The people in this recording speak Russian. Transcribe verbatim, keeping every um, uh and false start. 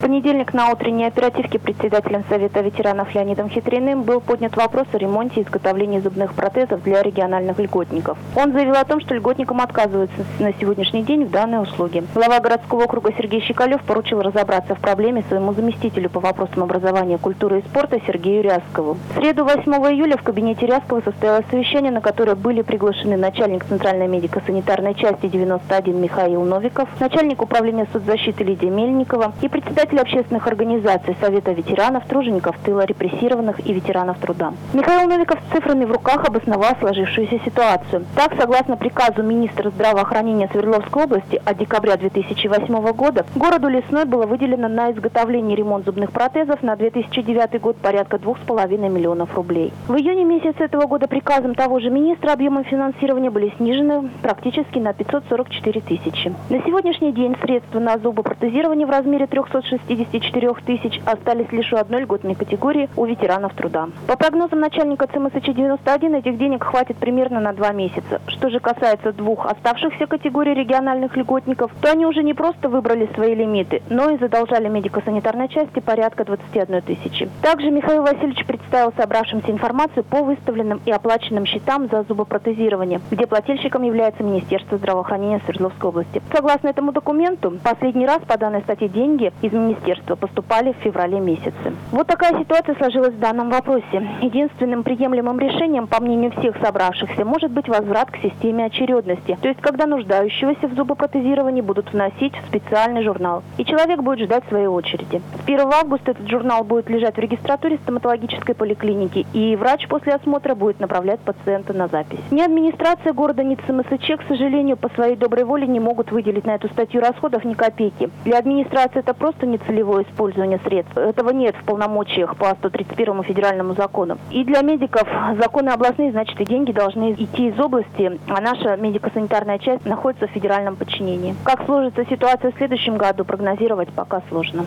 понедельник на утренней оперативке председателем Совета ветеранов Леонидом Хитриным был поднят вопрос о ремонте и изготовлении зубных протезов для региональных льготников. Он заявил о том, что льготникам отказываются на сегодняшний день в данной услуге. Глава городского округа Сергей Щекалев поручил разобраться в проблеме своему заместителю по вопросам образования, культуры и спорта Сергею Рязкову. В среду восьмого июля в кабинете Рязкова состоялось совещание, на которое были приглашены начальник Центральной медико-санитарной части девяносто один Михаил Новиков, начальник управления соцзащиты Лидия Мельникова и председатель общественных организаций Совета ветеранов, тружеников тыла, репрессированных и ветеранов труда. Михаил Новиков с цифрами в руках обосновал сложившуюся ситуацию. Так, согласно приказу министра здравоохранения Свердловской области от декабря две тысячи восьмого года, городу Лесной было выделено на изготовление и ремонт зубных протезов на две тысячи девятый год порядка двух с половиной миллионов рублей. В июне месяце этого года приказом того же министра объемы финансирования были снижены практически на пятьсот сорок четыре тысячи. На сегодняшний день средства на зубопротезирование в размере трехсот шестидесяти четырёх тысяч остались лишь у одной льготной категории – у ветеранов труда. По прогнозам начальника ЦМСЧ девяносто один, этих денег хватит примерно на два месяца. Что же касается двух оставшихся категорий региональных льготников, то они уже не просто выбрали свои лимиты, но и задолжали медико-санитарной части порядка двадцати одной тысячи. Также Михаил Васильевич представил собравшимся информацию по выставленным и оплаченным счетам за зубопротезирование, где плательщиком является Министерство здравоохранения Свердловской области. Согласно этому документу, последний раз по данной статье деньги из министерства поступали в феврале месяце. Вот такая ситуация сложилась в данном вопросе. Единственным приемлемым решением, по мнению всех собравшихся, может быть возврат к системе очередности, то есть когда нуждающегося в зубопротезировании будут вносить в специальный журнал, и человек будет ждать своей очереди. С первого августа этот журнал будет лежать в регистратуре стоматологической поликлиники, и врач после осмотра будет направлять пациента на запись. Ни администрация города, ни ЦМСЧ, к сожалению, по своей доброй воле не могут выделить на эту статью расходов ни копейки. Для администрации это просто нецелевое использование средств. Этого нет в полномочиях по сто тридцать первому федеральному закону. И для медиков законы областные, значит, и деньги должны идти из области, а наша медико-санитарная часть находится в федеральном подчинении. Как сложится ситуация в следующем году, прогнозировать пока сложно.